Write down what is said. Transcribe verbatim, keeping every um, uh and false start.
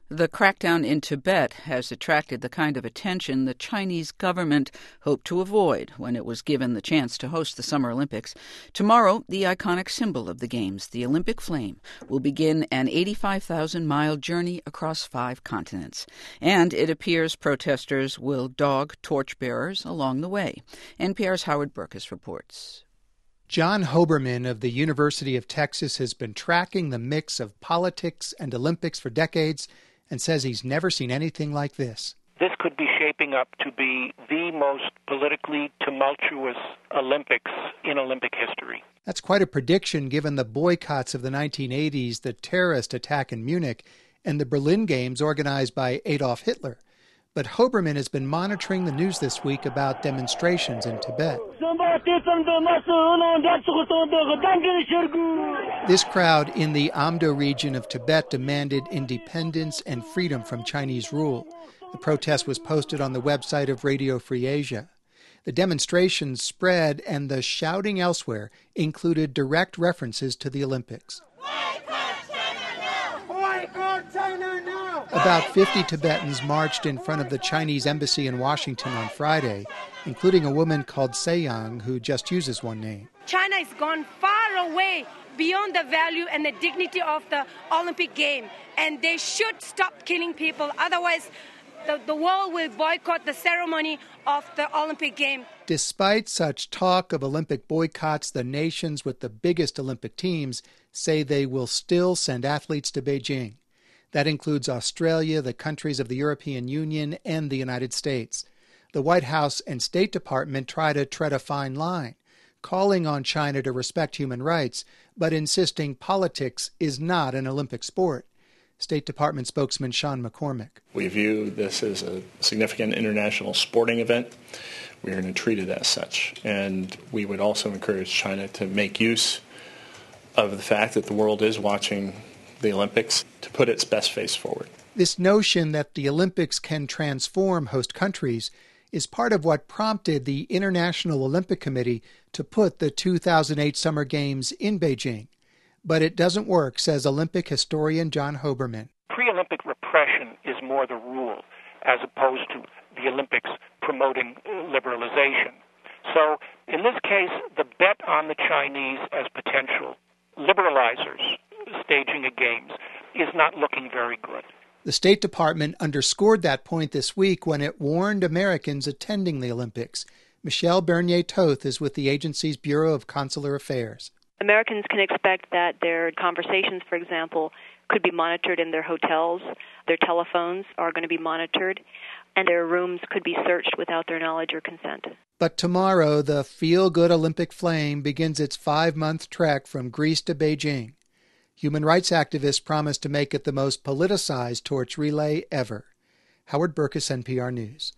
The crackdown in Tibet has attracted the kind of attention the Chinese government hoped to avoid when it was given the chance to host the Summer Olympics. Tomorrow, the iconic symbol of the Games, the Olympic flame, will begin an eighty-five thousand mile journey across five continents. And it appears protesters will dog torchbearers along the way. N P R's Howard Burkus reports. John Hoberman of the University of Texas has been tracking the mix of politics and Olympics for decades and says he's never seen anything like this. This could be shaping up to be the most politically tumultuous Olympics in Olympic history. That's quite a prediction given the boycotts of the nineteen eighties, the terrorist attack in Munich, and the Berlin Games organized by Adolf Hitler. But Hoberman has been monitoring the news this week about demonstrations in Tibet. This crowd in the Amdo region of Tibet demanded independence and freedom from Chinese rule. The protest was posted on the website of Radio Free Asia. The demonstrations spread, and the shouting elsewhere included direct references to the Olympics. About fifty Tibetans marched in front of the Chinese embassy in Washington on Friday, including a woman called Seyang, who just uses one name. China has gone far away beyond the value and the dignity of the Olympic game, and they should stop killing people. Otherwise, the, the world will boycott the ceremony of the Olympic game. Despite such talk of Olympic boycotts, the nations with the biggest Olympic teams say they will still send athletes to Beijing. That includes Australia, the countries of the European Union, and the United States. The White House and State Department try to tread a fine line, calling on China to respect human rights, but insisting politics is not an Olympic sport. State Department spokesman Sean McCormick. We view this as a significant international sporting event. We are going to treat it as such. And we would also encourage China to make use of the fact that the world is watching the Olympics to put its best face forward. This notion that the Olympics can transform host countries is part of what prompted the International Olympic Committee to put the two thousand eight Summer Games in Beijing. But it doesn't work, says Olympic historian John Hoberman. Pre-Olympic repression is more the rule, as opposed to the Olympics promoting liberalization. So, in this case, the bet on the Chinese as potential liberalizers staging a games is not looking very good. The State Department underscored that point this week when it warned Americans attending the Olympics. Michelle Bernier-Toth is with the agency's Bureau of Consular Affairs. Americans can expect that their conversations, for example, could be monitored in their hotels. Their telephones are going to be monitored, and their rooms could be searched without their knowledge or consent. But tomorrow, the feel-good Olympic flame begins its five-month trek from Greece to Beijing. Human rights activists promise to make it the most politicized torch relay ever. Howard Burkus, N P R News.